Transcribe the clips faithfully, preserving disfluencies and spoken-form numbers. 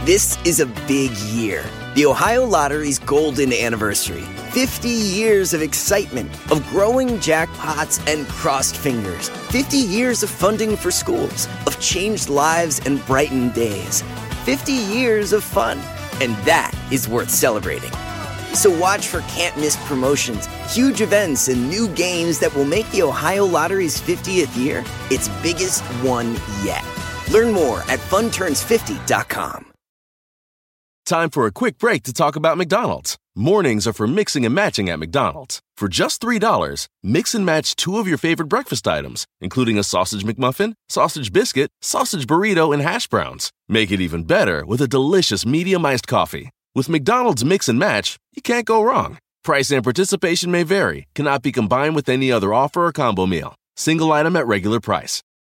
This is a big year. The Ohio Lottery's golden anniversary. fifty years of excitement, of growing jackpots and crossed fingers. fifty years of funding for schools, of changed lives and brightened days. fifty years of fun. And that is worth celebrating. So watch for can't-miss promotions, huge events, and new games that will make the Ohio Lottery's fiftieth year its biggest one yet. Learn more at fun turns fifty dot com. Time for a quick break to talk about McDonald's. Mornings are for mixing and matching at McDonald's. For just three dollars, mix and match two of your favorite breakfast items, including a sausage McMuffin, sausage biscuit, sausage burrito, and hash browns. Make it even better with a delicious medium iced coffee. With McDonald's Mix and Match, you can't go wrong. Price and participation may vary, cannot be combined with any other offer or combo meal. Single item at regular price.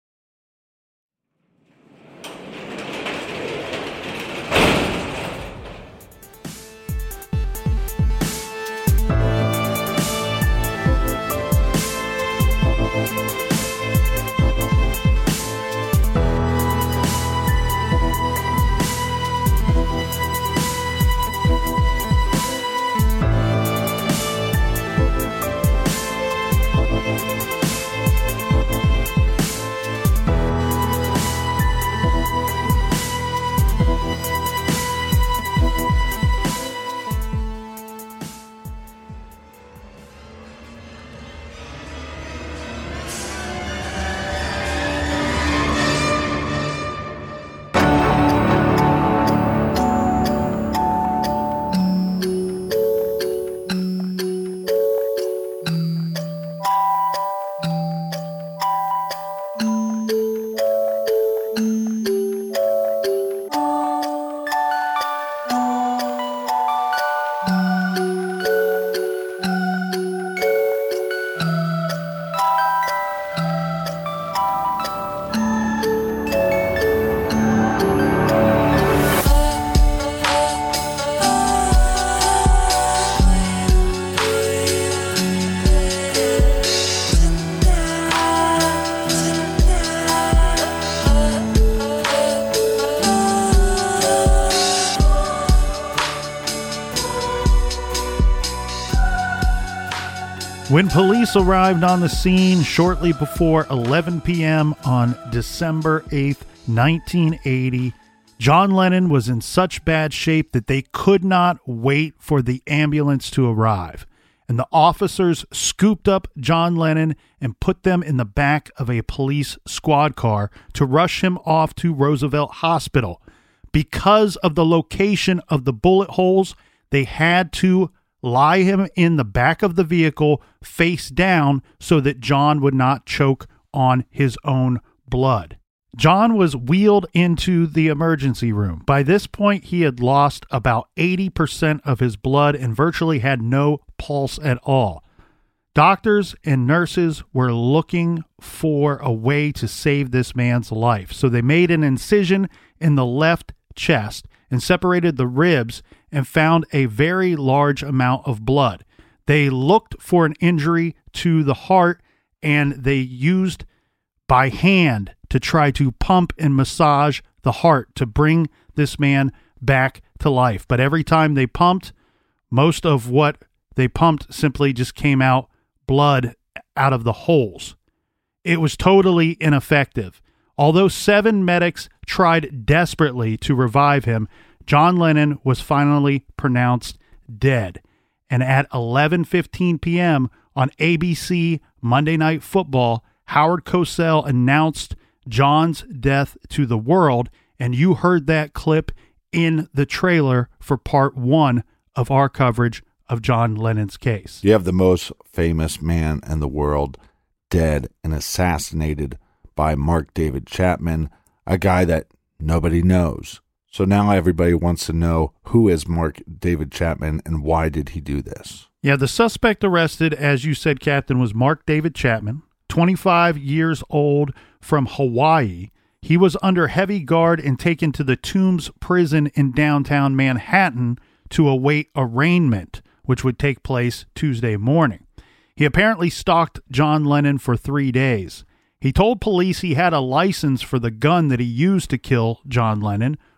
When police arrived on the scene shortly before eleven p.m. on December eighth, nineteen eighty, John Lennon was in such bad shape that they could not wait for the ambulance to arrive. And the officers scooped up John Lennon and put them in the back of a police squad car to rush him off to Roosevelt Hospital. Because of the location of the bullet holes, they had to lie him in the back of the vehicle face down so that John would not choke on his own blood. John was wheeled into the emergency room. By this point, he had lost about eighty percent of his blood and virtually had no pulse at all. Doctors and nurses were looking for a way to save this man's life, so they made an incision in the left chest and separated the ribs and found a very large amount of blood. They looked for an injury to the heart, and they used by hand to try to pump and massage the heart to bring this man back to life. But every time they pumped, most of what they pumped simply just came out blood out of the holes. It was totally ineffective. Although seven medics tried desperately to revive him, John Lennon was finally pronounced dead. And at eleven fifteen p.m. on A B C Monday Night Football, Howard Cosell announced John's death to the world, and you heard that clip in the trailer for part one of our coverage of John Lennon's case. You have the most famous man in the world dead and assassinated by Mark David Chapman, a guy that nobody knows. So now everybody wants to know, who is Mark David Chapman and why did he do this? Yeah, the suspect arrested, as you said, Captain, was Mark David Chapman, twenty-five years old, from Hawaii. He was under heavy guard and taken to the Tombs prison in downtown Manhattan to await arraignment, which would take place Tuesday morning. He apparently stalked John Lennon for three days. He told police he had a license for the gun that he used to kill John Lennon,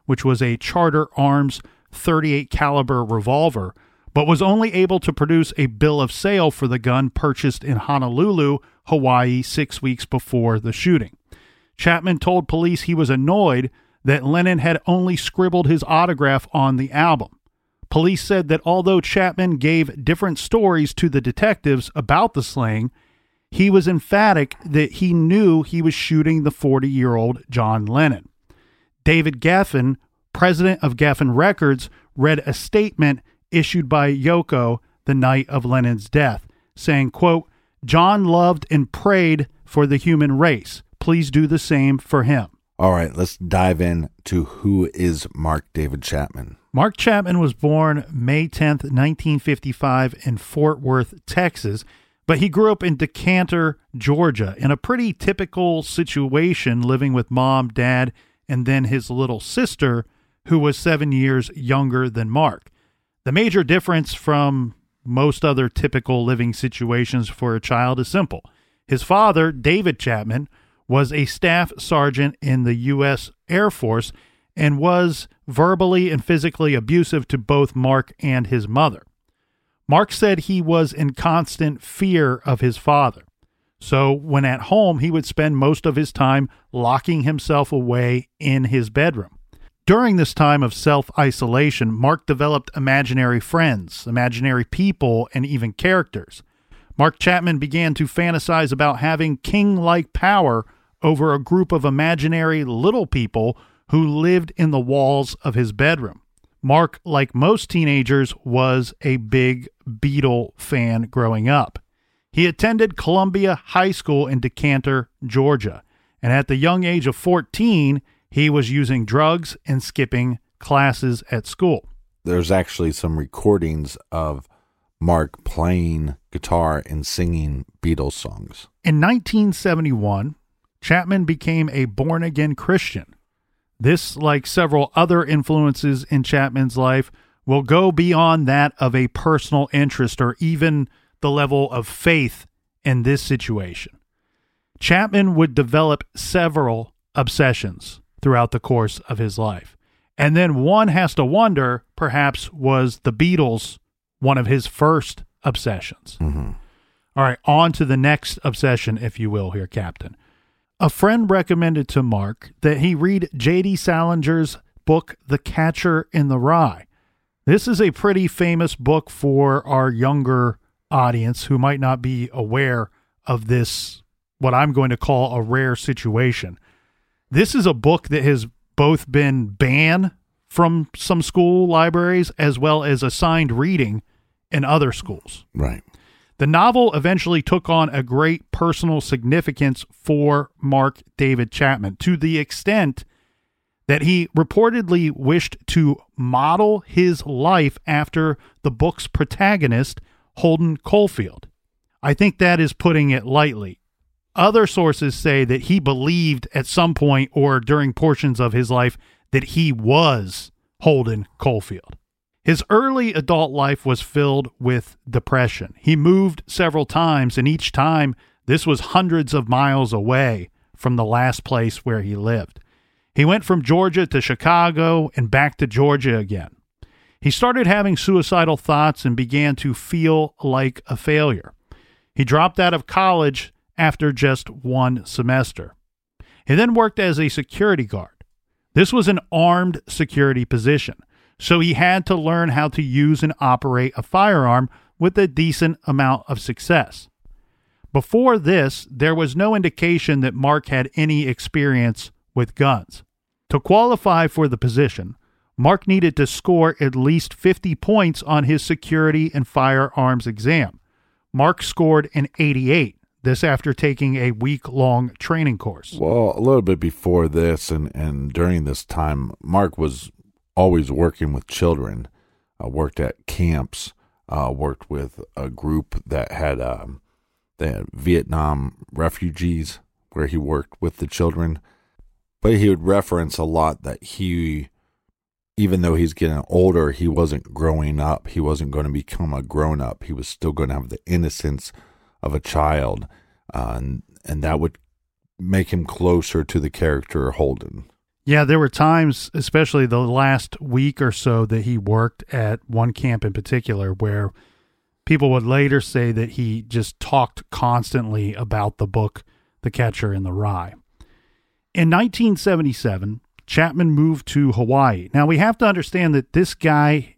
which was a Charter Arms thirty-eight caliber revolver, but was only able to produce a bill of sale for the gun purchased in Honolulu, Hawaii, six weeks before the shooting. Chapman told police he was annoyed that Lennon had only scribbled his autograph on the album. Police said that although Chapman gave different stories to the detectives about the slaying, he was emphatic that he knew he was shooting the forty-year-old John Lennon. David Geffen, president of Geffen Records, read a statement issued by Yoko the night of Lennon's death, saying, quote, "John loved and prayed for the human race. Please do the same for him." All right, let's dive in to who is Mark David Chapman. Mark Chapman was born May tenth, nineteen fifty-five in Fort Worth, Texas, but he grew up in Decanter, Georgia, in a pretty typical situation, living with mom, dad, and then his little sister, who was seven years younger than Mark. The major difference from most other typical living situations for a child is simple. His father, David Chapman, was a staff sergeant in the U S Air Force and was verbally and physically abusive to both Mark and his mother. Mark said he was in constant fear of his father. So when at home, he would spend most of his time locking himself away in his bedroom. During this time of self-isolation, Mark developed imaginary friends, imaginary people, and even characters. Mark Chapman began to fantasize about having king-like power over a group of imaginary little people who lived in the walls of his bedroom. Mark, like most teenagers, was a big Beatle fan growing up. He attended Columbia High School in Decanter, Georgia, and at the young age of fourteen, he was using drugs and skipping classes at school. There's actually some recordings of Mark playing guitar and singing Beatles songs. In nineteen seventy-one, Chapman became a born-again Christian. This, like several other influences in Chapman's life, will go beyond that of a personal interest or even the level of faith in this situation. Chapman would develop several obsessions throughout the course of his life. And then one has to wonder, perhaps, was the Beatles one of his first obsessions? Mm-hmm. All right, on to the next obsession, if you will, here, Captain. A friend recommended to Mark that he read J D Salinger's book, The Catcher in the Rye. This is a pretty famous book for our younger audience who might not be aware of this, what I'm going to call a rare situation. This is a book that has both been banned from some school libraries as well as assigned reading in other schools. Right. The novel eventually took on a great personal significance for Mark David Chapman to the extent that he reportedly wished to model his life after the book's protagonist, Holden Caulfield. I think that is putting it lightly. Other sources say that he believed at some point or during portions of his life that he was Holden Caulfield. His early adult life was filled with depression. He moved several times, and each time this was hundreds of miles away from the last place where he lived. He went from Georgia to Chicago and back to Georgia again. He started having suicidal thoughts and began to feel like a failure. He dropped out of college after just one semester. He then worked as a security guard. This was an armed security position, so he had to learn how to use and operate a firearm with a decent amount of success. Before this, there was no indication that Mark had any experience with guns. To qualify for the position, Mark needed to score at least fifty points on his security and firearms exam. Mark scored an eighty-eight, this after taking a week-long training course. Well, a little bit before this and, and during this time, Mark was always working with children, uh, worked at camps, uh, worked with a group that had, um, they had Vietnam refugees where he worked with the children. But he would reference a lot that he, even though he's getting older, he wasn't growing up. He wasn't going to become a grown-up. He was still going to have the innocence of a child, uh, and, and that would make him closer to the character Holden. Yeah, there were times, especially the last week or so, that he worked at one camp in particular where people would later say that he just talked constantly about the book, The Catcher in the Rye. In nineteen seventy-seven, Chapman moved to Hawaii. Now, we have to understand that this guy,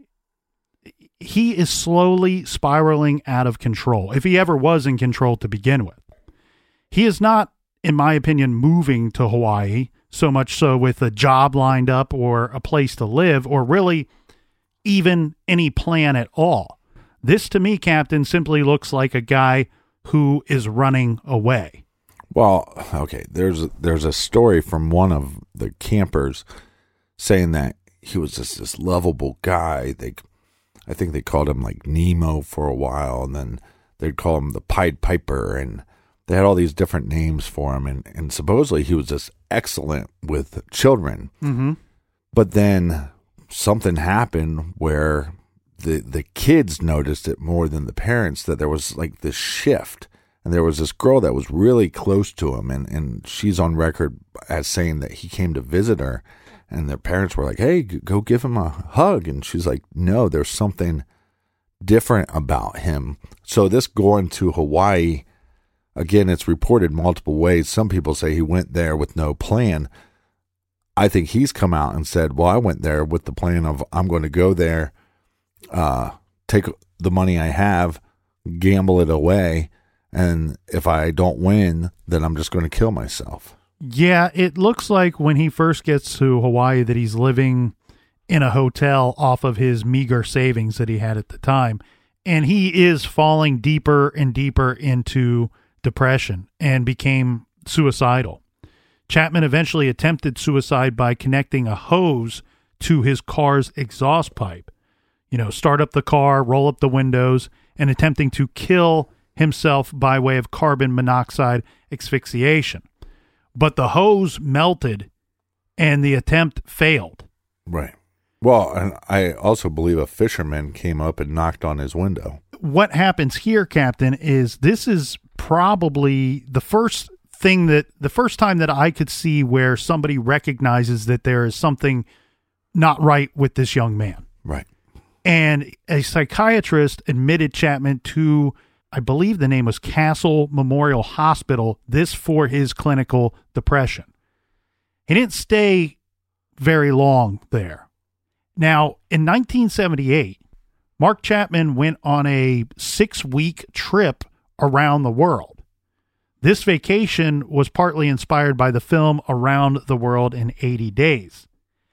he is slowly spiraling out of control, if he ever was in control to begin with. He is not, in my opinion, moving to Hawaii so much so with a job lined up or a place to live or really even any plan at all. This, to me, Captain, simply looks like a guy who is running away. Well, okay, there's a, there's a story from one of the campers saying that he was just this lovable guy. They, I think they called him like Nemo for a while, and then they'd call him the Pied Piper, and they had all these different names for him, and, and supposedly he was just excellent with children. Mm-hmm. But then something happened where the the kids noticed it more than the parents, that there was like this shift. And there was this girl that was really close to him, and, and she's on record as saying that he came to visit her, and their parents were like, hey, go give him a hug. And she's like, no, there's something different about him. So this going to Hawaii, again, it's reported multiple ways. Some people say he went there with no plan. I think he's come out and said, well, I went there with the plan of I'm going to go there, uh, take the money I have, gamble it away, and if I don't win, then I'm just going to kill myself. Yeah, it looks like when he first gets to Hawaii that he's living in a hotel off of his meager savings that he had at the time. And he is falling deeper and deeper into depression and became suicidal. Chapman eventually attempted suicide by connecting a hose to his car's exhaust pipe. You know, start up the car, roll up the windows, and attempting to kill himself by way of carbon monoxide asphyxiation. But the hose melted and the attempt failed. Right. Well, and I also believe a fisherman came up and knocked on his window. What happens here, Captain, is this is probably the first thing that the first time that I could see where somebody recognizes that there is something not right with this young man. Right. And a psychiatrist admitted Chapman to, I believe the name was Castle Memorial Hospital, this for his clinical depression. He didn't stay very long there. Now, in nineteen seventy-eight, Mark Chapman went on a six-week trip around the world. This vacation was partly inspired by the film Around the World in eighty days.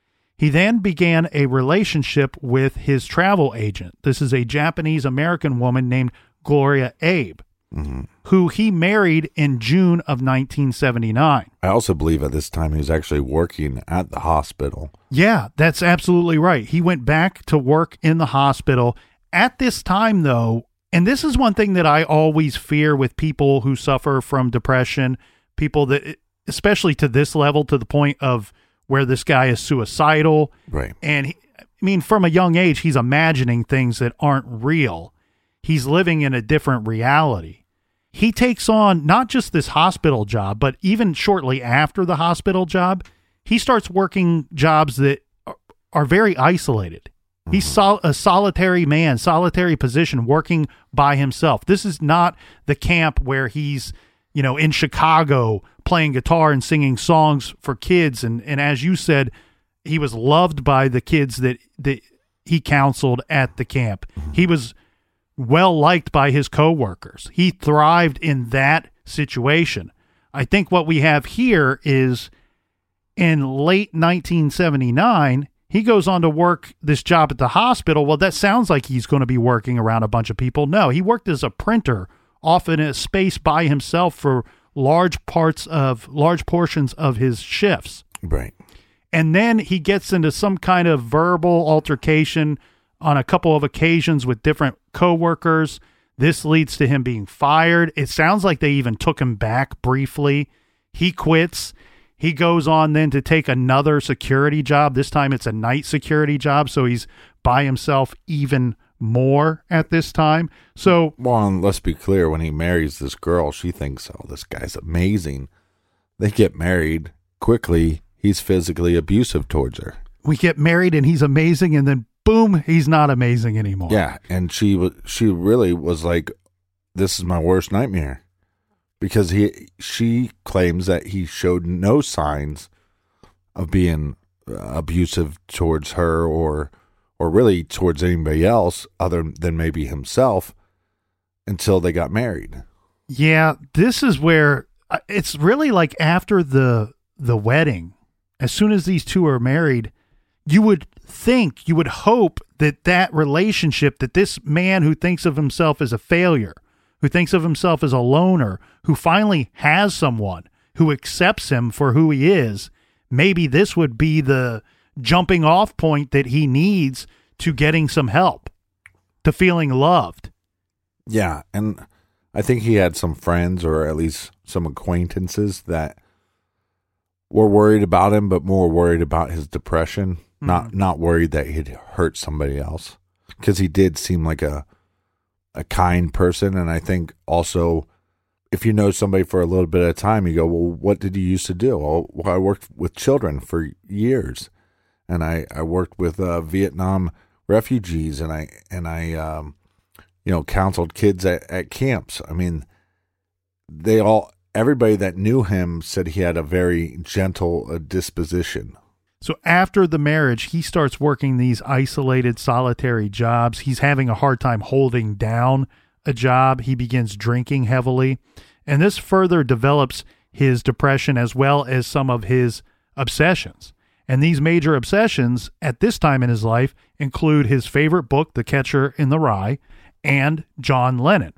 He then began a relationship with his travel agent. This is a Japanese-American woman named Gloria Abe, mm-hmm. who he married in June of nineteen seventy-nine. I also believe at this time he was actually working at the hospital. Yeah, that's absolutely right. He went back to work in the hospital. At this time, though, and this is one thing that I always fear with people who suffer from depression, people that, especially to this level, to the point of where this guy is suicidal. Right. And he, I mean, from a young age, he's imagining things that aren't real. He's living in a different reality. He takes on not just this hospital job, but even shortly after the hospital job, he starts working jobs that are, are very isolated. Mm-hmm. He's sol- a solitary man, solitary position, working by himself. This is not the camp where he's, you know, in Chicago playing guitar and singing songs for kids. And, and as you said, he was loved by the kids that, that he counseled at the camp. Mm-hmm. He was well liked by his coworkers. He thrived in that situation. I think what we have here is in late nineteen seventy-nine, he goes on to work this job at the hospital. Well, that sounds like he's going to be working around a bunch of people. No, he worked as a printer, often in a space by himself for large parts of large portions of his shifts. Right. And then he gets into some kind of verbal altercation on a couple of occasions with different coworkers. This leads to him being fired. It sounds like they even took him back briefly. He quits. He goes on then to take another security job. This time it's a night security job, so he's by himself even more at this time. So, well, and let's be clear, when he marries this girl, she thinks, oh, this guy's amazing. They get married quickly. he's physically abusive towards her. We get married and he's amazing, and then boom, he's not amazing anymore. Yeah, and she was she really was like, this is my worst nightmare, because he she claims that he showed no signs of being abusive towards her or or really towards anybody else other than maybe himself until they got married. Yeah, this is where it's really like after the the wedding, as soon as these two are married, you would think, you would hope that that relationship, that this man who thinks of himself as a failure, who thinks of himself as a loner, who finally has someone who accepts him for who he is, maybe this would be the jumping off point that he needs to getting some help, to feeling loved. Yeah, and I think he had some friends or at least some acquaintances that were worried about him, but more worried about his depression, mm-hmm. not not worried that he'd hurt somebody else, because he did seem like a a kind person. And I think also, if you know somebody for a little bit of time, you go, well, what did you used to do? Well, I worked with children for years, and I, I worked with uh, Vietnam refugees, and I and I um, you know counseled kids at, at camps. I mean, they all everybody that knew him said he had a very gentle uh, disposition. So after the marriage, he starts working these isolated, solitary jobs. He's having a hard time holding down a job. He begins drinking heavily, and this further develops his depression as well as some of his obsessions. And these major obsessions at this time in his life include his favorite book, The Catcher in the Rye, and John Lennon.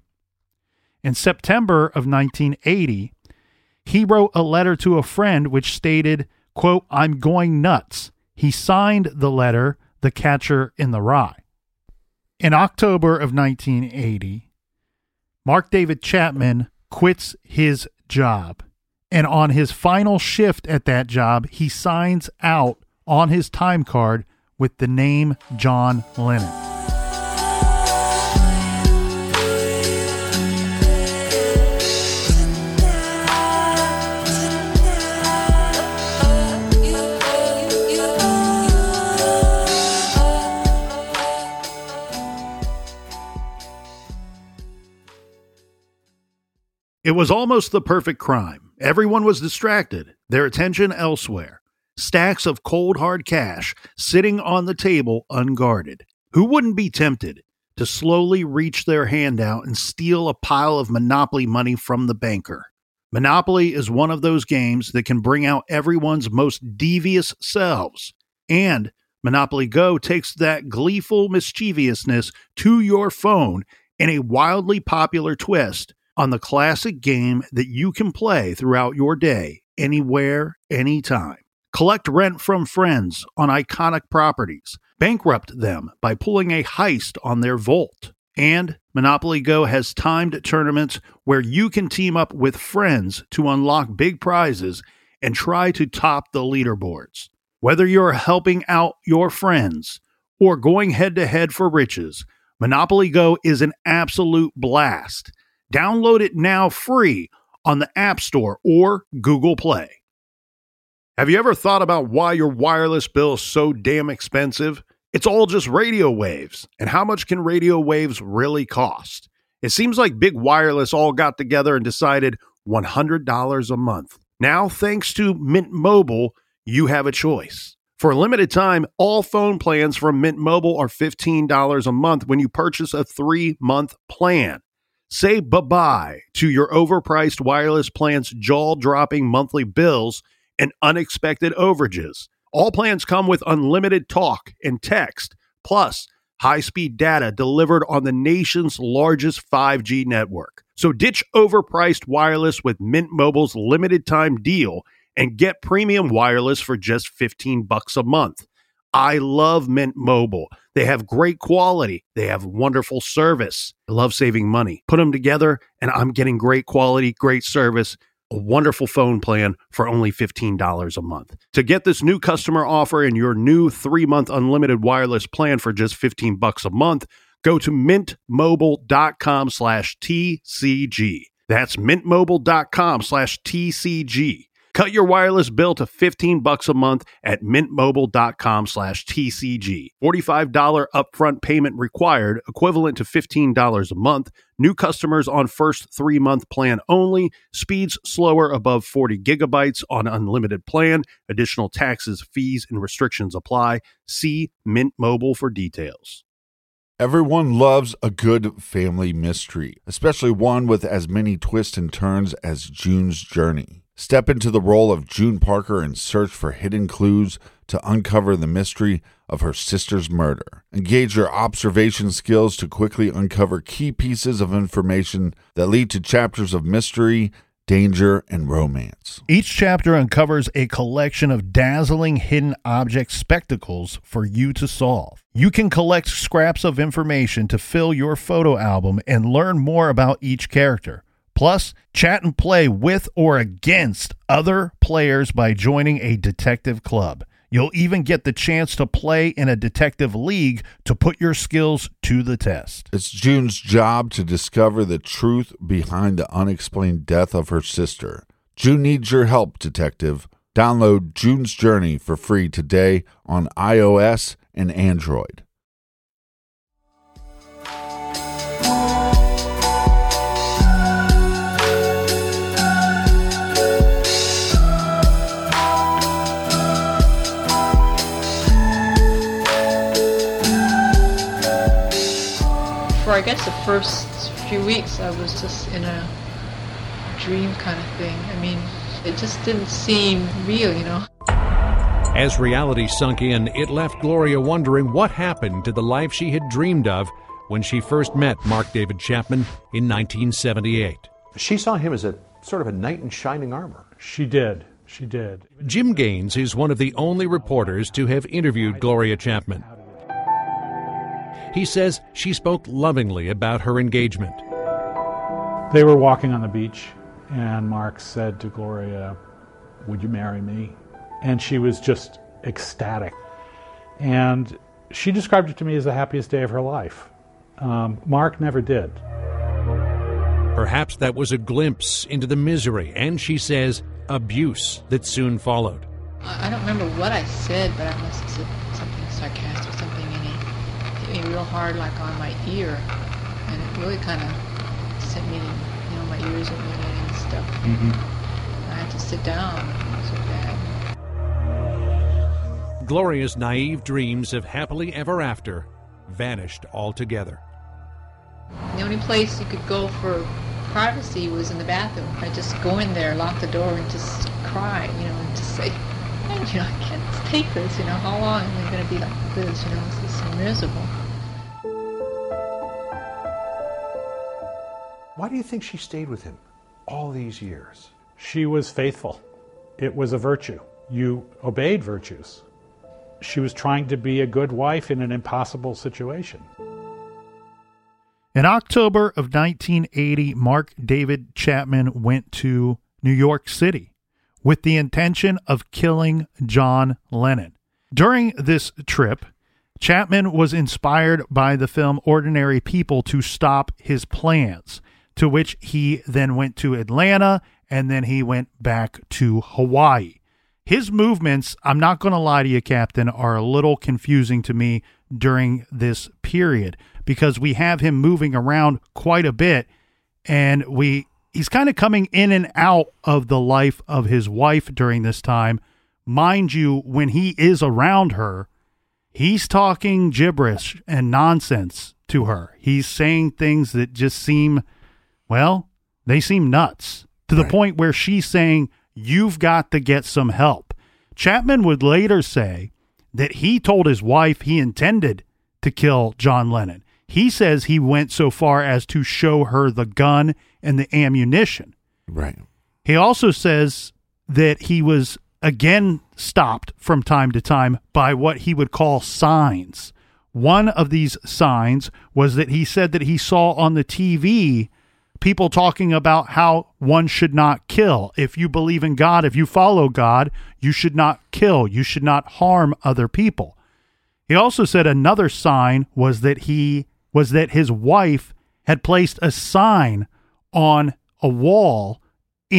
In September of nineteen eighty, he wrote a letter to a friend which stated, quote, "I'm going nuts." He signed the letter, The Catcher in the Rye. In October of nineteen eighty, Mark David Chapman quits his job. And on his final shift at that job, he signs out on his time card with the name John Lennon. It was almost the perfect crime. Everyone was distracted, their attention elsewhere. Stacks of cold hard cash sitting on the table unguarded. Who wouldn't be tempted to slowly reach their hand out and steal a pile of Monopoly money from the banker? Monopoly is one of those games that can bring out everyone's most devious selves. And Monopoly Go takes that gleeful mischievousness to your phone in a wildly popular twist on the classic game that you can play throughout your day, anywhere, anytime. Collect rent from friends on iconic properties. Bankrupt them by pulling a heist on their vault. And Monopoly Go has timed tournaments where you can team up with friends to unlock big prizes and try to top the leaderboards. Whether you're helping out your friends or going head-to-head for riches, Monopoly Go is an absolute blast. Download it now free on the App Store or Google Play. Have you ever thought about why your wireless bill is so damn expensive? It's all just radio waves. And how much can radio waves really cost? It seems like Big Wireless all got together and decided one hundred dollars a month. Now, thanks to Mint Mobile, you have a choice. For a limited time, all phone plans from Mint Mobile are fifteen dollars a month when you purchase a three-month plan. Say bye-bye to your overpriced wireless plan's jaw-dropping monthly bills and unexpected overages. All plans come with unlimited talk and text, plus high-speed data delivered on the nation's largest five G network. So ditch overpriced wireless with Mint Mobile's limited-time deal and get premium wireless for just fifteen bucks a month. I love Mint Mobile. They have great quality. They have wonderful service. I love saving money. Put them together, and I'm getting great quality, great service, a wonderful phone plan for only fifteen dollars a month. To get this new customer offer and your new three-month unlimited wireless plan for just fifteen bucks a month, go to mintmobile.com slash TCG. That's mintmobile.com slash TCG. Cut your wireless bill to fifteen bucks a month at mintmobile.com slash TCG. forty-five dollars upfront payment required, equivalent to fifteen dollars a month. New customers on first three-month plan only. Speeds slower above forty gigabytes on unlimited plan. Additional taxes, fees, and restrictions apply. See Mint Mobile for details. Everyone loves a good family mystery, especially one with as many twists and turns as June's Journey. Step into the role of June Parker and search for hidden clues to uncover the mystery of her sister's murder. Engage your observation skills to quickly uncover key pieces of information that lead to chapters of mystery, danger, and romance. Each chapter uncovers a collection of dazzling hidden object spectacles for you to solve. You can collect scraps of information to fill your photo album and learn more about each character. Plus, chat and play with or against other players by joining a detective club. You'll even get the chance to play in a detective league to put your skills to the test. It's June's job to discover the truth behind the unexplained death of her sister. June needs your help, detective. Download June's Journey for free today on iOS and Android. For I guess the first few weeks I was just in a dream kind of thing. I mean, it just didn't seem real, you know. As reality sunk in, it left Gloria wondering what happened to the life she had dreamed of when she first met Mark David Chapman in nineteen seventy-eight. She saw him as a sort of a knight in shining armor. She did. She did. Jim Gaines is one of the only reporters to have interviewed Gloria Chapman. He says she spoke lovingly about her engagement. They were walking on the beach, and Mark said to Gloria, "Would you marry me?" And she was just ecstatic. And she described it to me as the happiest day of her life. Um, Mark never did. Perhaps that was a glimpse into the misery, and she says, abuse that soon followed. I don't remember what I said, but I must have said something sarcastic, something, and he hit me real hard, like on my ear, and it really kind of sent me, you know, my ears were ringing and stuff. Mm-hmm. I had to sit down. It was so bad. Gloria's naive dreams of happily ever after vanished altogether. The only place you could go for privacy was in the bathroom. I just go in there, lock the door, and just cry, you know, and just say, you know, I can't take this, you know, how long am I going to be like this, you know, this is so miserable. Why do you think she stayed with him all these years? She was faithful. It was a virtue. You obeyed virtues. She was trying to be a good wife in an impossible situation. In October of nineteen eighty, Mark David Chapman went to New York City with the intention of killing John Lennon. During this trip, Chapman was inspired by the film Ordinary People to stop his plans, to which he then went to Atlanta, and then he went back to Hawaii. His movements, I'm not going to lie to you, Captain, are a little confusing to me during this period because we have him moving around quite a bit, and we he's kind of coming in and out of the life of his wife during this time. Mind you, when he is around her, he's talking gibberish and nonsense to her. He's saying things that just seem, well, they seem nuts, to the right. point where she's saying, "You've got to get some help." Chapman would later say that he told his wife he intended to kill John Lennon. He says he went so far as to show her the gun and the ammunition. Right. He also says that he was again stopped from time to time by what he would call signs. One of these signs was that he said that he saw on the T V people talking about how one should not kill. If you believe in God, if you follow God, you should not kill. You should not harm other people. He also said another sign was that he was that his wife had placed a sign on a wall in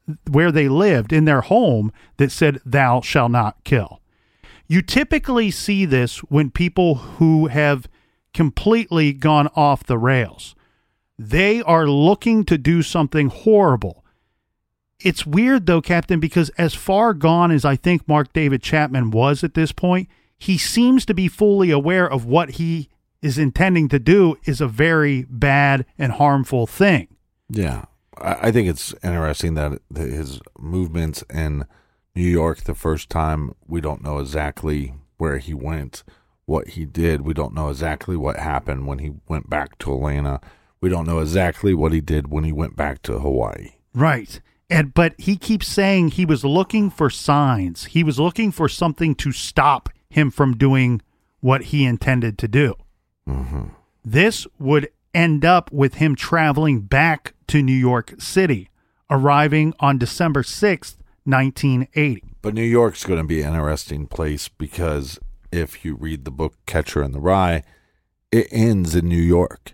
where they lived in their home that said, "Thou shalt not kill." You typically see this when people who have completely gone off the rails. They are looking to do something horrible. It's weird, though, Captain, because as far gone as I think Mark David Chapman was at this point, he seems to be fully aware of what he is intending to do is a very bad and harmful thing. Yeah. I think it's interesting that his movements in New York the first time, we don't know exactly where he went, what he did. We don't know exactly what happened when he went back to Atlanta. We don't know exactly what he did when he went back to Hawaii. Right. And but he keeps saying he was looking for signs. He was looking for something to stop him from doing what he intended to do. Mm-hmm. This would end up with him traveling back to New York City, arriving on December sixth, nineteen eighty. But New York's going to be an interesting place because if you read the book Catcher in the Rye, it ends in New York.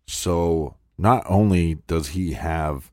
So not only does he have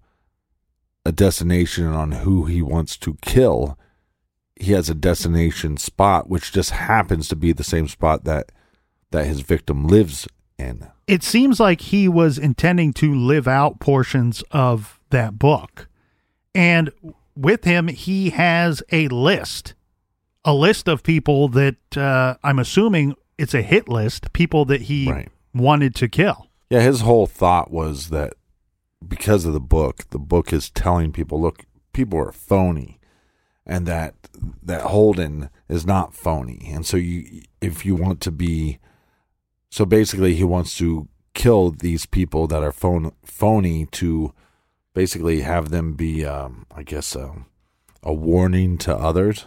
a destination on who he wants to kill, he has a destination spot, which just happens to be the same spot that that his victim lives in. It seems like he was intending to live out portions of that book. And with him, he has a list, a list of people that uh, I'm assuming it's a hit list, people that he right. wanted to kill. Yeah, his whole thought was that because of the book, the book is telling people, look, people are phony, and that that Holden is not phony. And so you, if you want to be, so basically he wants to kill these people that are phone, phony to basically have them be, um, I guess, um, a warning to others.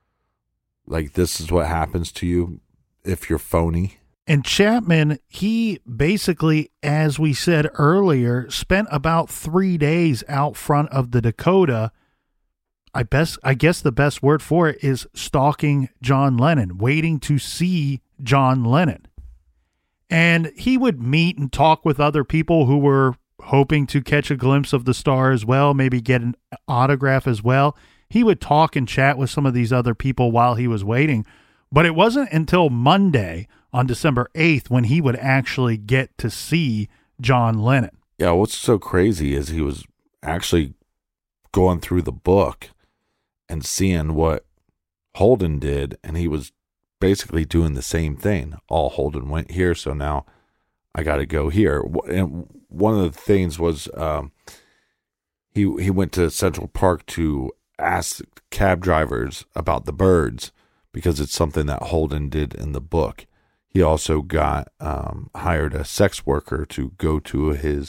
Like, this is what happens to you if you're phony. And Chapman, he basically, as we said earlier, spent about three days out front of the Dakota. I best, I guess the best word for it is stalking John Lennon, waiting to see John Lennon. And he would meet and talk with other people who were hoping to catch a glimpse of the star as well, maybe get an autograph as well. He would talk and chat with some of these other people while he was waiting. But it wasn't until Monday, on December eighth, when he would actually get to see John Lennon. Yeah, what's so crazy is he was actually going through the book and seeing what Holden did, and he was basically doing the same thing. All Holden went here, so now I got to go here. And one of the things was um, he he went to Central Park to ask cab drivers about the birds because it's something that Holden did in the book. He also got um, hired a sex worker to go to his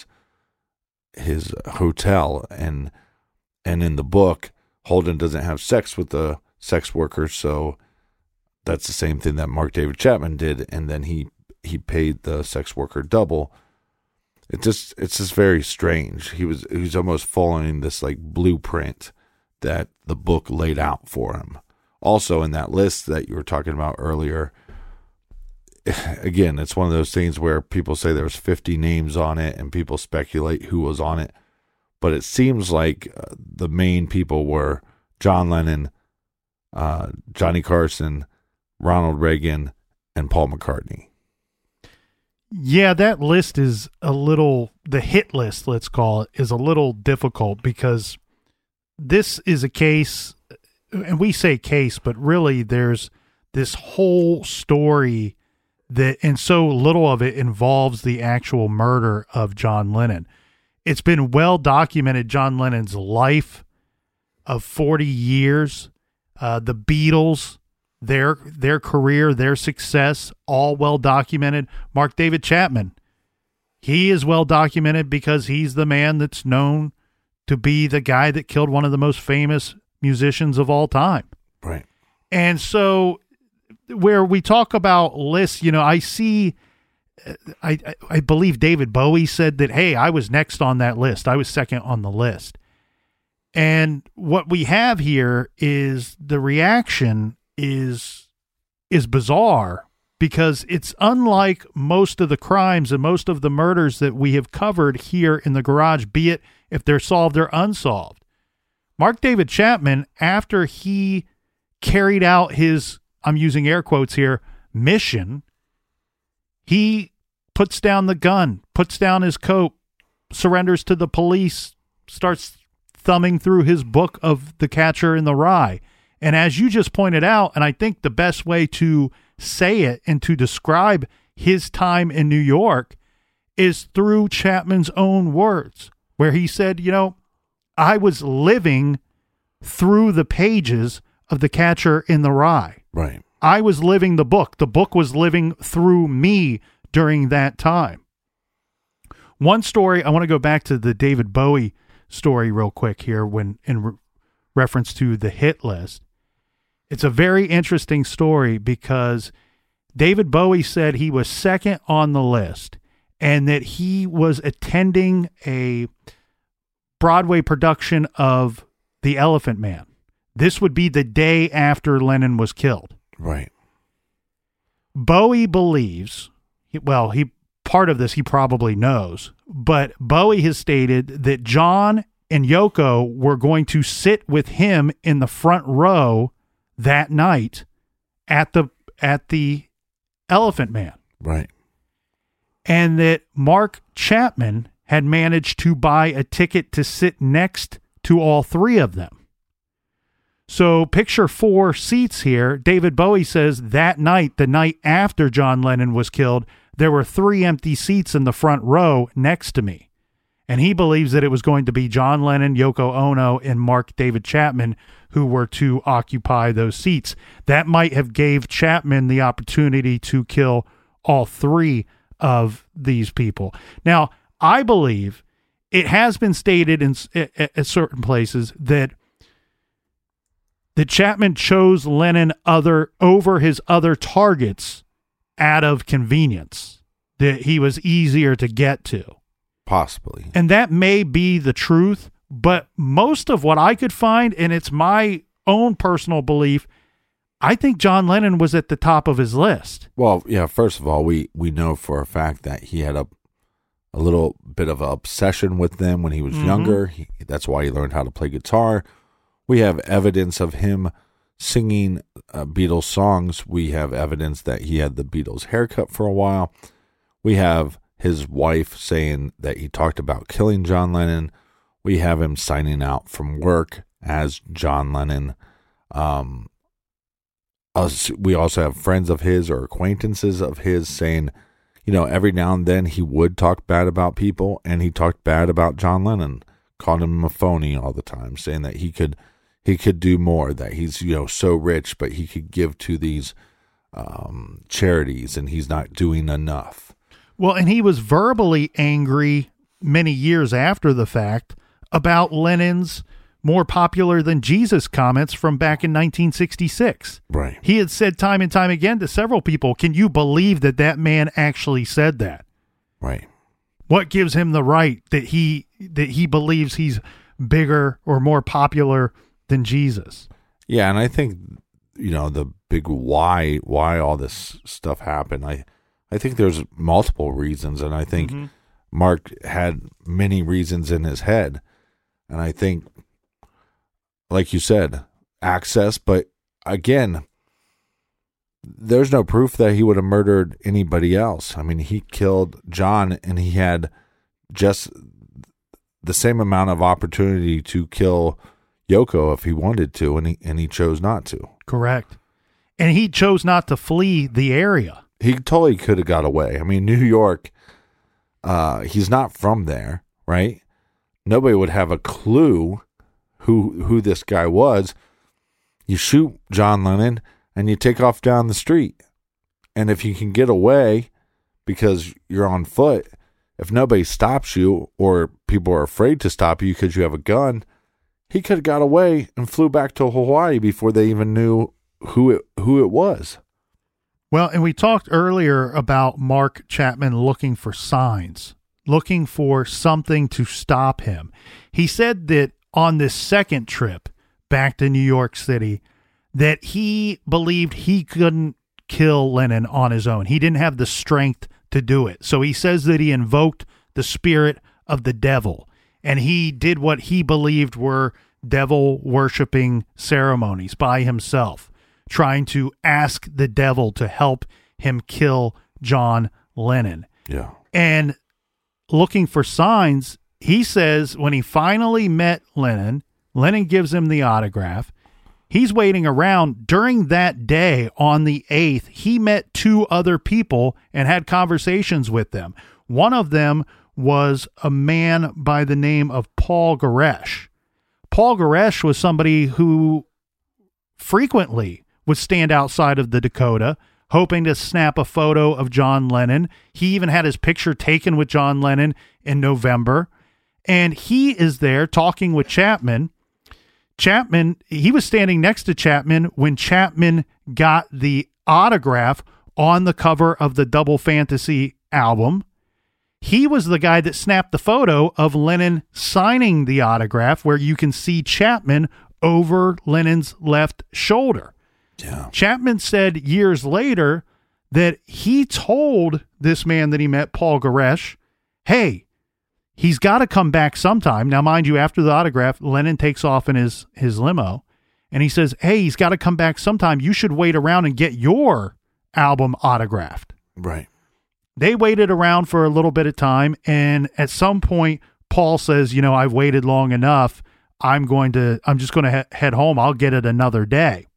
his hotel, and and in the book, Holden doesn't have sex with the sex worker, so that's the same thing that Mark David Chapman did, and then he he paid the sex worker double. It just it's just very strange. He was he was almost following this like blueprint that the book laid out for him. Also, in that list that you were talking about earlier, again, it's one of those things where people say there's fifty names on it and people speculate who was on it. But it seems like uh, the main people were John Lennon, uh, Johnny Carson, Ronald Reagan, and Paul McCartney. Yeah, that list is a little, the hit list, let's call it, is a little difficult because this is a case, and we say case, but really there's this whole story that, and so little of it involves the actual murder of John Lennon. It's been well documented, John Lennon's life of forty years, uh, the Beatles, their their career, their success, all well documented. Mark David Chapman, he is well documented because he's the man that's known to be the guy that killed one of the most famous musicians of all time. Right. And so where we talk about lists, you know, I see, I, I believe David Bowie said that, hey, I was next on that list. I was second on the list. And what we have here is the reaction is, is bizarre because it's unlike most of the crimes and most of the murders that we have covered here in the garage, be it if they're solved or unsolved. Mark David Chapman, after he carried out his, I'm using air quotes here, mission, he puts down the gun, puts down his coat, surrenders to the police, starts thumbing through his book of The Catcher in the Rye. And as you just pointed out, and I think the best way to say it and to describe his time in New York is through Chapman's own words, where he said, you know, I was living through the pages of The Catcher in the Rye. Right. I was living the book. The book was living through me during that time. One story, I want to go back to the David Bowie story real quick here when in re- reference to the hit list. It's a very interesting story because David Bowie said he was second on the list and that he was attending a Broadway production of The Elephant Man. This would be the day after Lennon was killed. Right. Bowie believes, well, he part of this he probably knows, but Bowie has stated that John and Yoko were going to sit with him in the front row that night at the at the Elephant Man. Right. And that Mark Chapman had managed to buy a ticket to sit next to all three of them. So picture four seats here. David Bowie says that night, the night after John Lennon was killed, there were three empty seats in the front row next to me. And he believes that it was going to be John Lennon, Yoko Ono, and Mark David Chapman who were to occupy those seats. That might have gave Chapman the opportunity to kill all three of these people. Now, I believe it has been stated in at, at certain places that that Chapman chose Lennon other over his other targets out of convenience, that he was easier to get to. Possibly. And that may be the truth, but most of what I could find, and it's my own personal belief, I think John Lennon was at the top of his list. Well, yeah, first of all, we, we know for a fact that he had a a little bit of an obsession with them when he was mm-hmm. younger. He, that's why he learned how to play guitar. We have evidence of him singing uh, Beatles songs. We have evidence that he had the Beatles haircut for a while. We have his wife saying that he talked about killing John Lennon. We have him signing out from work as John Lennon. Um, us, we also have friends of his or acquaintances of his saying, you know, every now and then he would talk bad about people, and he talked bad about John Lennon, called him a phony all the time, saying that he could he could do more, that he's, you know, so rich, but he could give to these um, charities, and he's not doing enough. Well, and he was verbally angry many years after the fact about Lennon's more popular than Jesus comments from back in nineteen sixty-six. Right. He had said time and time again to several people, can you believe that that man actually said that? Right. What gives him the right that he that he believes he's bigger or more popular than Jesus? Yeah, and I think, you know, the big why why all this stuff happened, I I think there's multiple reasons, and I think mm-hmm. Mark had many reasons in his head. And I think, like you said, access, but again, there's no proof that he would have murdered anybody else. I mean, he killed John, and he had just the same amount of opportunity to kill Yoko if he wanted to, and he and he chose not to. Correct. And he chose not to flee the area. He totally could have got away. I mean, New York, uh, he's not from there, right? Nobody would have a clue who who this guy was. You shoot John Lennon and you take off down the street. And if you can get away because you're on foot, if nobody stops you or people are afraid to stop you because you have a gun, he could have got away and flew back to Hawaii before they even knew who it who it was. Well, and we talked earlier about Mark Chapman looking for signs, looking for something to stop him. He said that on this second trip back to New York City, that he believed he couldn't kill Lennon on his own. He didn't have the strength to do it. So he says that he invoked the spirit of the devil, and he did what he believed were devil worshiping ceremonies by himself, trying to ask the devil to help him kill John Lennon. Yeah. And looking for signs, he says when he finally met Lennon, Lennon gives him the autograph. He's waiting around. During that day on the eighth, he met two other people and had conversations with them. One of them was a man by the name of Paul Goresh. Paul Goresh was somebody who frequently would stand outside of the Dakota hoping to snap a photo of John Lennon. He even had his picture taken with John Lennon in November. And he is there talking with Chapman. Chapman, he was standing next to Chapman when Chapman got the autograph on the cover of the Double Fantasy album. He was the guy that snapped the photo of Lennon signing the autograph where you can see Chapman over Lennon's left shoulder. Yeah. Chapman said years later that he told this man that he met, Paul Goresh, hey, he's got to come back sometime. Now, mind you, after the autograph, Lennon takes off in his, his limo, and he says, hey, he's got to come back sometime. You should wait around and get your album autographed. Right. They waited around for a little bit of time, and at some point, Paul says, you know, I've waited long enough. I'm going to, I'm just going to he- head home. I'll get it another day.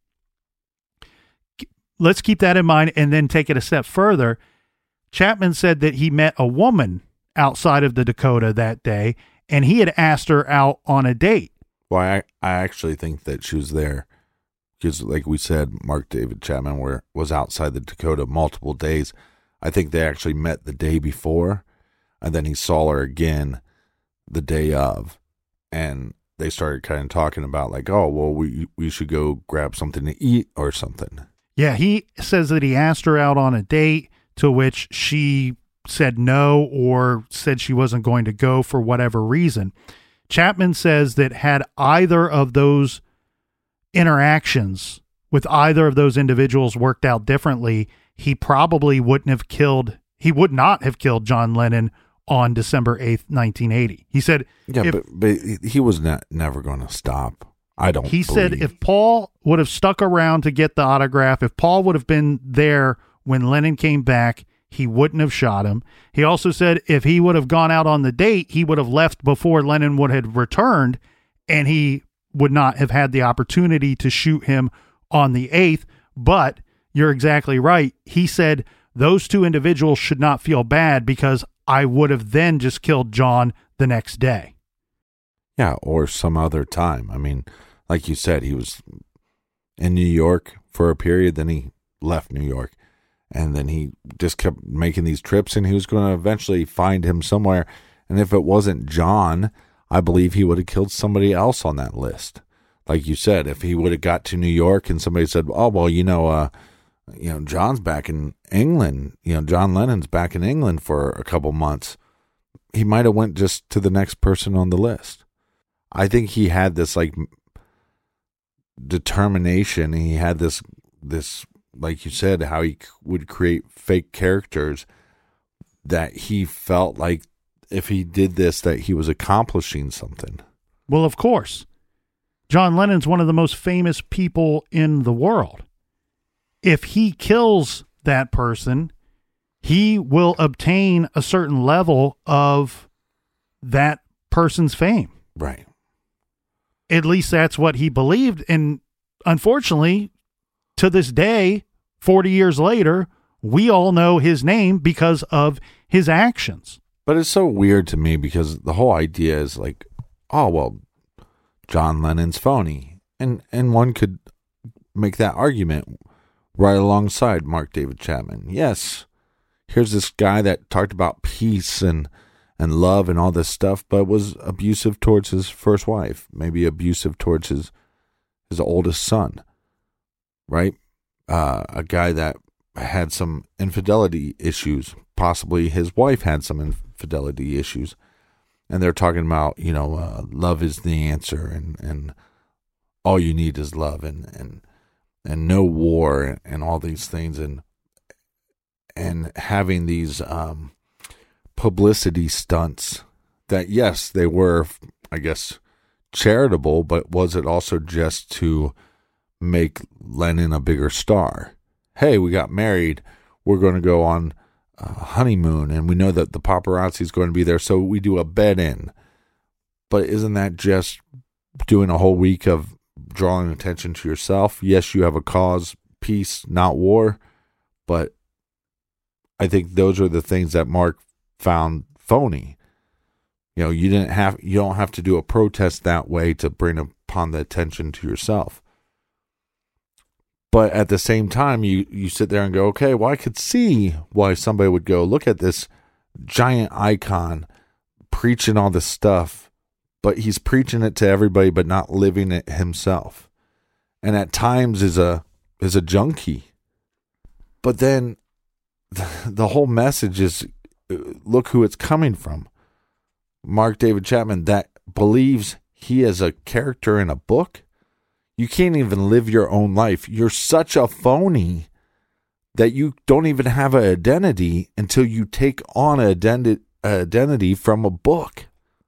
Let's keep that in mind and then take it a step further. Chapman said that he met a woman outside of the Dakota that day, and he had asked her out on a date. Well, I, I actually think that she was there because, like we said, Mark David Chapman were, was outside the Dakota multiple days. I think they actually met the day before, and then he saw her again the day of, and they started kind of talking about like, oh, well, we we should go grab something to eat or something. Yeah, he says that he asked her out on a date, to which she said no or said she wasn't going to go for whatever reason. Chapman says that had either of those interactions with either of those individuals worked out differently, he probably wouldn't have killed, he would not have killed John Lennon on December eighth, nineteen eighty. He said, yeah, if, but, but he was not, never going to stop. I don't He believe. said if Paul would have stuck around to get the autograph, if Paul would have been there when Lennon came back, he wouldn't have shot him. He also said if he would have gone out on the date, he would have left before Lennon would have returned, and he would not have had the opportunity to shoot him on the eighth. But you're exactly right. He said those two individuals should not feel bad because I would have then just killed John the next day. Yeah, or some other time. I mean, like you said, he was in New York for a period, then he left New York, and then he just kept making these trips, and he was going to eventually find him somewhere. And if it wasn't John, I believe he would have killed somebody else on that list. Like you said, if he would have got to New York and somebody said, oh, well, you know, uh, you know, John's back in England, you know, John Lennon's back in England for a couple months, he might have went just to the next person on the list. I think he had this like determination. He had this, this, like you said, how he would create fake characters that he felt like if he did this, that he was accomplishing something. Well, of course, John Lennon's one of the most famous people in the world. If he kills that person, he will obtain a certain level of that person's fame. Right. At least that's what he believed. And unfortunately, to this day, forty years later, we all know his name because of his actions. But it's so weird to me because the whole idea is like, oh, well, John Lennon's phony. And, and one could make that argument right alongside Mark David Chapman. Yes, here's this guy that talked about peace and and love and all this stuff, but was abusive towards his first wife, maybe abusive towards his his oldest son, right? Uh, a guy that had some infidelity issues. Possibly his wife had some infidelity issues. And they're talking about, you know, uh, love is the answer, and, and all you need is love, and, and and no war, and, and all these things, and and having these um, publicity stunts that, yes, they were, I guess, charitable, but was it also just to make Lennon a bigger star? Hey, we got married. We're going to go on a honeymoon, and we know that the paparazzi is going to be there, so we do a bed-in. But isn't that just doing a whole week of drawing attention to yourself? Yes, you have a cause, peace, not war, but I think those are the things that Mark found phony. You know, you didn't have, you don't have to do a protest that way to bring upon the attention to yourself. But at the same time, you, you sit there and go, okay, well, I could see why somebody would go, look at this giant icon preaching all this stuff, but he's preaching it to everybody, but not living it himself. And at times is a, is a junkie. But then the, the whole message is, look who it's coming from. Mark David Chapman, that believes he is a character in a book. You can't even live your own life. You're such a phony that you don't even have an identity until you take on an identi- identity from a book.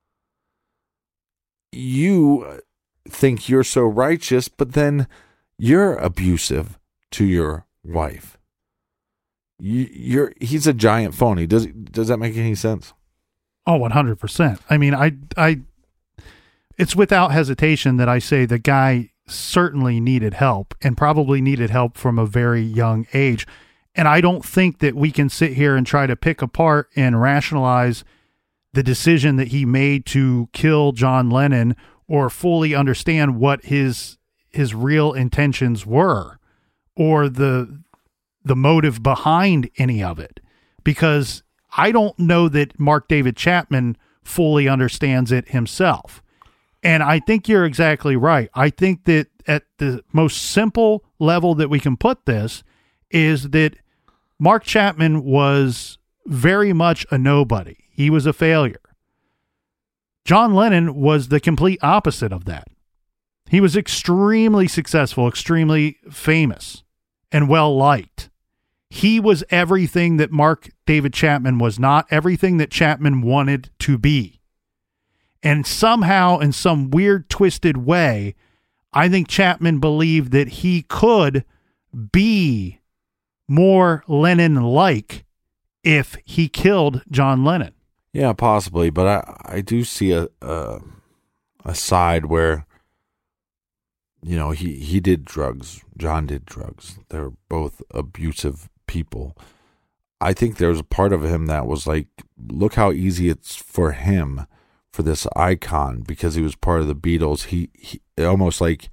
You think you're so righteous, but then you're abusive to your wife. You, you're he's a giant phony. Does does that make any sense? Oh, one hundred percent. I mean, I I it's without hesitation that I say the guy certainly needed help, and probably needed help from a very young age. And I don't think that we can sit here and try to pick apart and rationalize the decision that he made to kill John Lennon or fully understand what his his real intentions were or the the motive behind any of it, because I don't know that Mark David Chapman fully understands it himself. And I think you're exactly right. I think that at the most simple level that we can put this is that Mark Chapman was very much a nobody. He was a failure. John Lennon was the complete opposite of that. He was extremely successful, extremely famous, and well-liked. He was everything that Mark David Chapman was not, everything that Chapman wanted to be. And somehow, in some weird, twisted way, I think Chapman believed that he could be more Lennon-like if he killed John Lennon. Yeah, possibly, but I, I do see a, a a side where, you know, he, he did drugs. John did drugs. They're both abusive people. I think there's a part of him that was like, look how easy it's for him, for this icon, because he was part of the Beatles. He, he almost like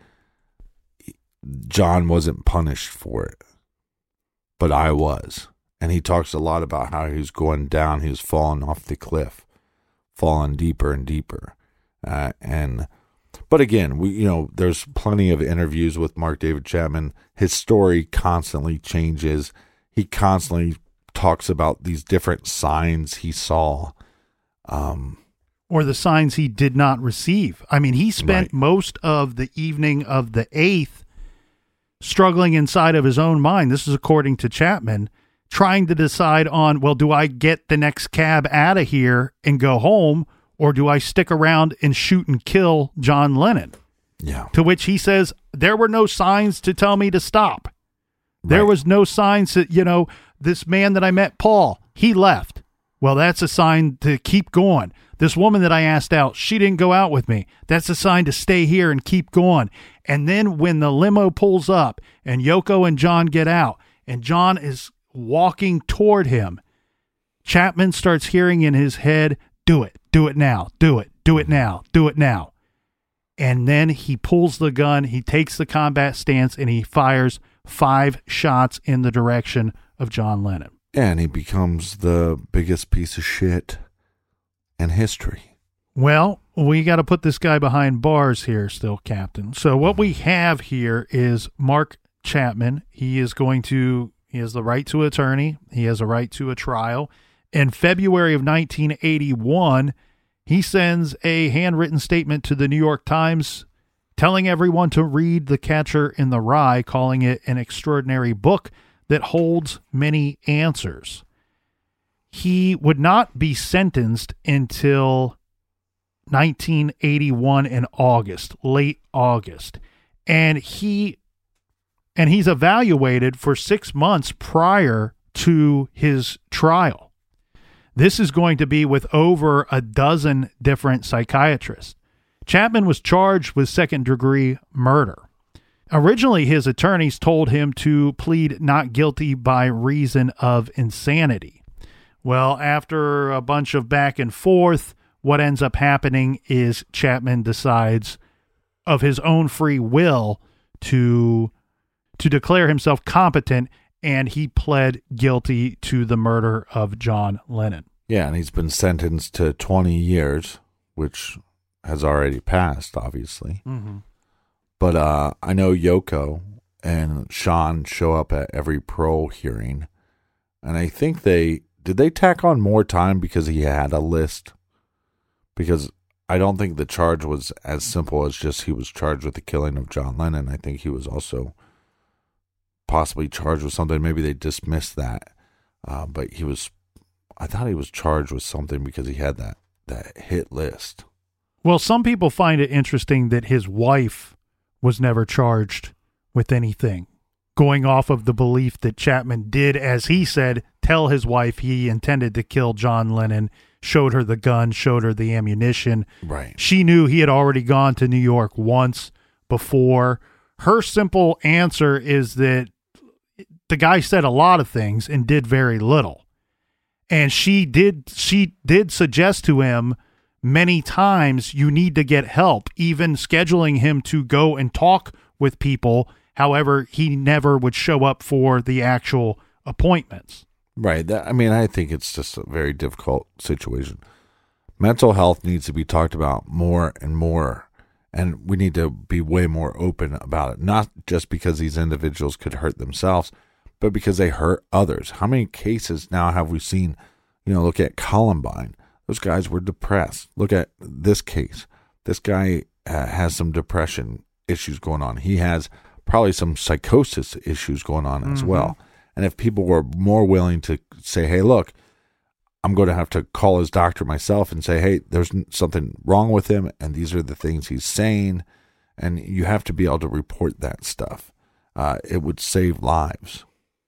John wasn't punished for it, but I was. And he talks a lot about how he was going down, he was falling off the cliff, falling deeper and deeper. Uh, and, but again, we, you know, there's plenty of interviews with Mark David Chapman. His story constantly changes. He constantly talks about these different signs he saw. Um, or the signs he did not receive. I mean, he spent right. most of the evening of the eighth struggling inside of his own mind. This is according to Chapman, trying to decide on, well, do I get the next cab out of here and go home, or do I stick around and shoot and kill John Lennon? Yeah. To which he says, there were no signs to tell me to stop. There right. was no signs that, you know, this man that I met, Paul, he left. Well, that's a sign to keep going. This woman that I asked out, she didn't go out with me. That's a sign to stay here and keep going. And then when the limo pulls up and Yoko and John get out and John is walking toward him, Chapman starts hearing in his head, do it, do it now, do it, do it now, do it now. And then he pulls the gun, he takes the combat stance, and he fires five shots in the direction of John Lennon. And he becomes the biggest piece of shit in history. Well, we got to put this guy behind bars here still, Captain. So what we have here is Mark Chapman. He is going to, he has the right to an attorney. He has a right to a trial. In February of nineteen eighty-one, he sends a handwritten statement to the New York Times telling everyone to read The Catcher in the Rye, calling it an extraordinary book that holds many answers. He would not be sentenced until nineteen eighty-one in August, late August. And he and he's evaluated for six months prior to his trial. This is going to be with over a dozen different psychiatrists. Chapman was charged with second-degree murder. Originally, his attorneys told him to plead not guilty by reason of insanity. Well, after a bunch of back and forth, what ends up happening is Chapman decides of his own free will to, to declare himself competent, and he pled guilty to the murder of John Lennon. Yeah, and he's been sentenced to twenty years, which has already passed, obviously. Mm-hmm. But uh, I know Yoko and Sean show up at every parole hearing, and I think they did they tack on more time because he had a list. Because I don't think the charge was as simple as just he was charged with the killing of John Lennon. I think he was also possibly charged with something. Maybe they dismissed that, uh, but he was. I thought he was charged with something because he had that that hit list. Well, some people find it interesting that his wife was never charged with anything, going off of the belief that Chapman did, as he said, tell his wife he intended to kill John Lennon, showed her the gun, showed her the ammunition. Right. She knew he had already gone to New York once before. Her simple answer is that the guy said a lot of things and did very little. And she did she did suggest to him many times, you need to get help, even scheduling him to go and talk with people. However, he never would show up for the actual appointments. Right. That, I mean, I think it's just a very difficult situation. Mental health needs to be talked about more and more, and we need to be way more open about it, not just because these individuals could hurt themselves, but because they hurt others. How many cases now have we seen? You know, look at Columbine. Those guys were depressed. Look at this case. This guy uh, has some depression issues going on. He has probably some psychosis issues going on as Mm-hmm. well. And if people were more willing to say, hey, look, I'm going to have to call his doctor myself and say, hey, there's something wrong with him, and these are the things he's saying, and you have to be able to report that stuff. Uh, it would save lives.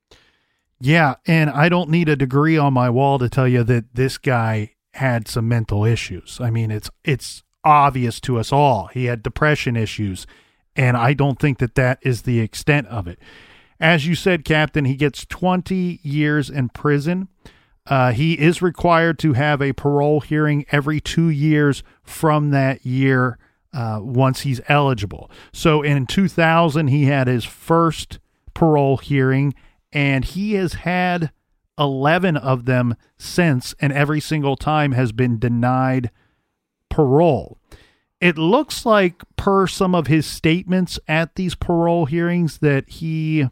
Yeah, and I don't need a degree on my wall to tell you that this guy had some mental issues. I mean, it's it's obvious to us all. He had depression issues, and I don't think that that is the extent of it. As you said, Captain, he gets twenty years in prison. Uh, he is required to have a parole hearing every two years from that year uh, once he's eligible. So in two thousand, he had his first parole hearing, and he has had eleven of them since, and every single time has been denied parole. It looks like, per some of his statements at these parole hearings, that he...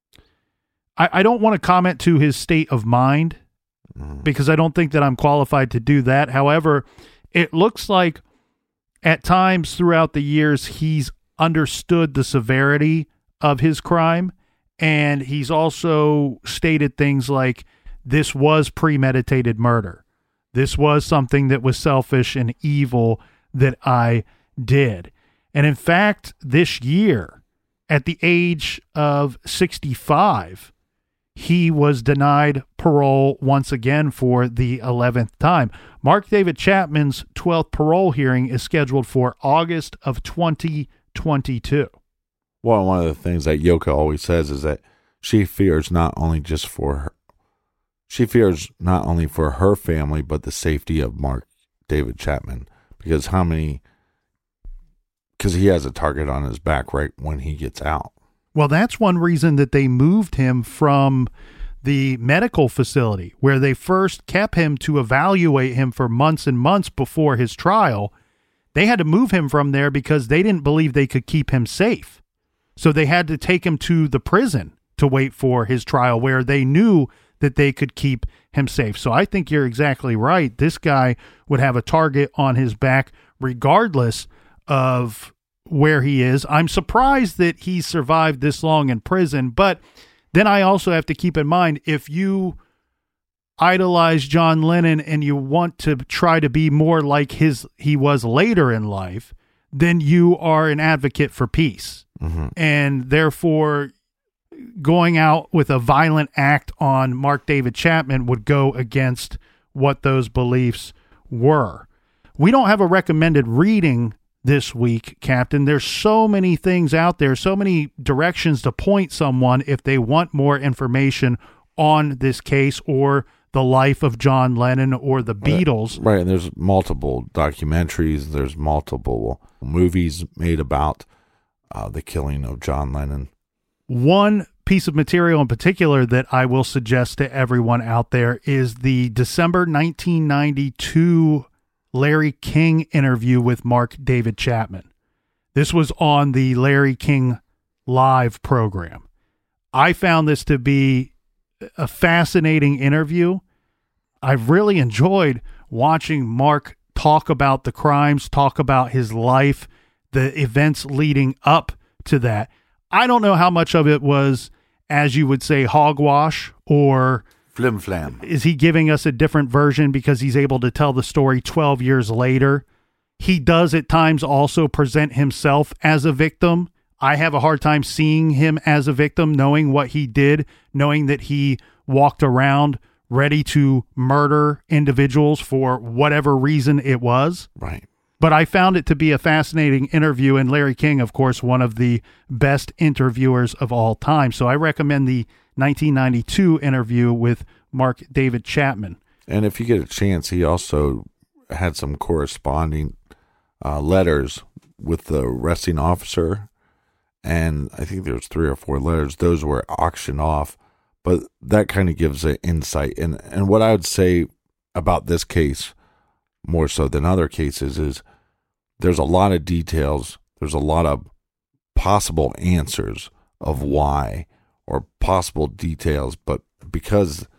I, I don't want to comment to his state of mind, because I don't think that I'm qualified to do that. However, it looks like at times throughout the years, he's understood the severity of his crime, and he's also stated things like, this was premeditated murder. This was something that was selfish and evil that I did. And in fact, this year, at the age of sixty-five, he was denied parole once again for the eleventh time. Mark David Chapman's twelfth parole hearing is scheduled for August of twenty twenty-two. Well, one of the things that Yoko always says is that she fears not only just for her, she fears not only for her family, but the safety of Mark David Chapman. Because how many, because he has a target on his back right when he gets out. Well, that's one reason that they moved him from the medical facility where they first kept him to evaluate him for months and months before his trial. They had to move him from there because they didn't believe they could keep him safe. So they had to take him to the prison to wait for his trial where they knew that they could keep him safe. So I think you're exactly right. This guy would have a target on his back regardless of where he is. I'm surprised that he survived this long in prison, but then I also have to keep in mind, if you idolize John Lennon and you want to try to be more like his he was later in life, then you are an advocate for peace. Mm-hmm. And therefore, going out with a violent act on Mark David Chapman would go against what those beliefs were. We don't have a recommended reading this week, Captain. There's so many things out there, so many directions to point someone if they want more information on this case or the life of John Lennon or the Beatles. Right, and there's multiple documentaries, there's multiple movies made about uh, the killing of John Lennon. One piece of material in particular that I will suggest to everyone out there is the December nineteen ninety-two Larry King interview with Mark David Chapman. This was on the Larry King Live program. I found this to be a fascinating interview. I've really enjoyed watching Mark talk about the crimes, talk about his life, the events leading up to that. I don't know how much of it was, as you would say, hogwash, or flim flam. Is he giving us a different version because he's able to tell the story twelve years later? He does at times also present himself as a victim. I have a hard time seeing him as a victim, knowing what he did, knowing that he walked around ready to murder individuals for whatever reason it was. Right. But I found it to be a fascinating interview, and Larry King, of course, one of the best interviewers of all time. So I recommend the nineteen ninety-two interview with Mark David Chapman. And if you get a chance, he also had some corresponding uh, letters with the arresting officer. And I think there's three or four letters. Those were auctioned off. But that kind of gives an insight. And, and what I would say about this case, more so than other cases, is there's a lot of details. There's a lot of possible answers of why, or possible details. But because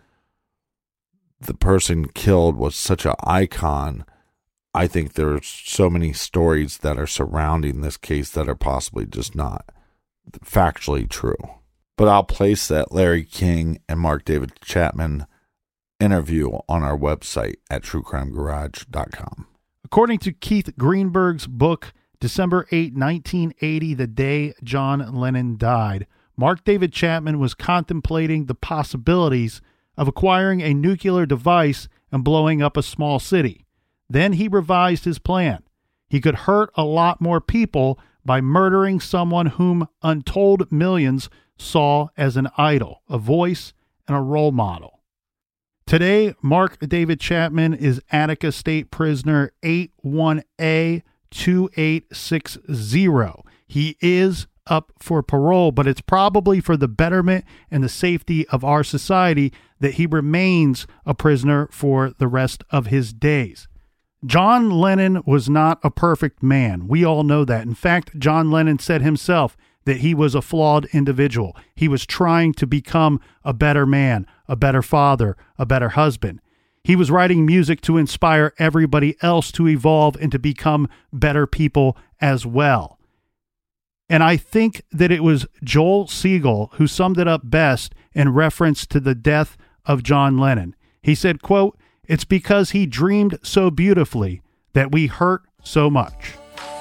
the person killed was such an icon, I think there's so many stories that are surrounding this case that are possibly just not factually true. But I'll place that Larry King and Mark David Chapman interview on our website at true crime garage dot com. According to Keith Greenberg's book, December eighth, nineteen eighty, the day John Lennon died, Mark David Chapman was contemplating the possibilities of acquiring a nuclear device and blowing up a small city. Then he revised his plan. He could hurt a lot more people by murdering someone whom untold millions saw as an idol, a voice, and a role model. Today, Mark David Chapman is Attica State Prisoner eight one A two eight six zero. He is up for parole, but it's probably for the betterment and the safety of our society that he remains a prisoner for the rest of his days. John Lennon was not a perfect man. We all know that. In fact, John Lennon said himself that he was a flawed individual. He was trying to become a better man, a better father, a better husband. He was writing music to inspire everybody else to evolve and to become better people as well. And I think that it was Joel Siegel who summed it up best in reference to the death of John Lennon. He said, quote, "It's because he dreamed so beautifully that we hurt so much."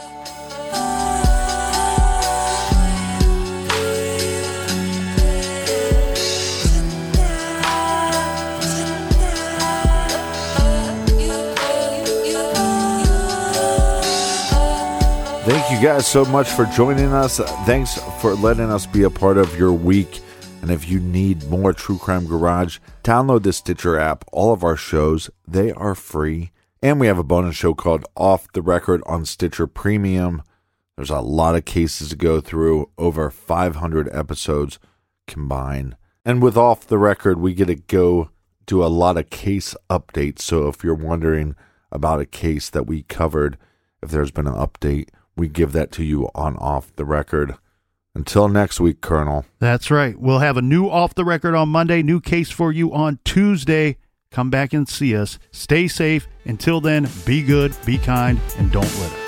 Thank you guys so much for joining us. Thanks for letting us be a part of your week. And if you need more True Crime Garage, download the Stitcher app. All of our shows, they are free. And we have a bonus show called Off the Record on Stitcher Premium. There's a lot of cases to go through, over five hundred episodes combined. And with Off the Record, we get to go do a lot of case updates. So if you're wondering about a case that we covered, if there's been an update, we give that to you on Off the Record. Until next week, Colonel. That's right. We'll have a new Off the Record on Monday, new case for you on Tuesday. Come back and see us. Stay safe. Until then, be good, be kind, and don't litter.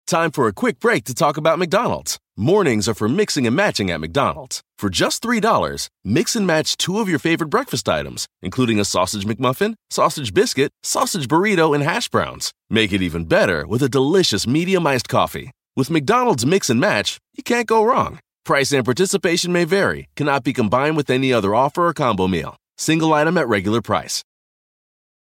Time for a quick break to talk about McDonald's. Mornings are for mixing and matching at McDonald's. For just three dollars, mix and match two of your favorite breakfast items, including a sausage McMuffin, sausage biscuit, sausage burrito, and hash browns. Make it even better with a delicious medium iced coffee. With McDonald's Mix and Match, you can't go wrong. Price and participation may vary, cannot be combined with any other offer or combo meal. Single item at regular price.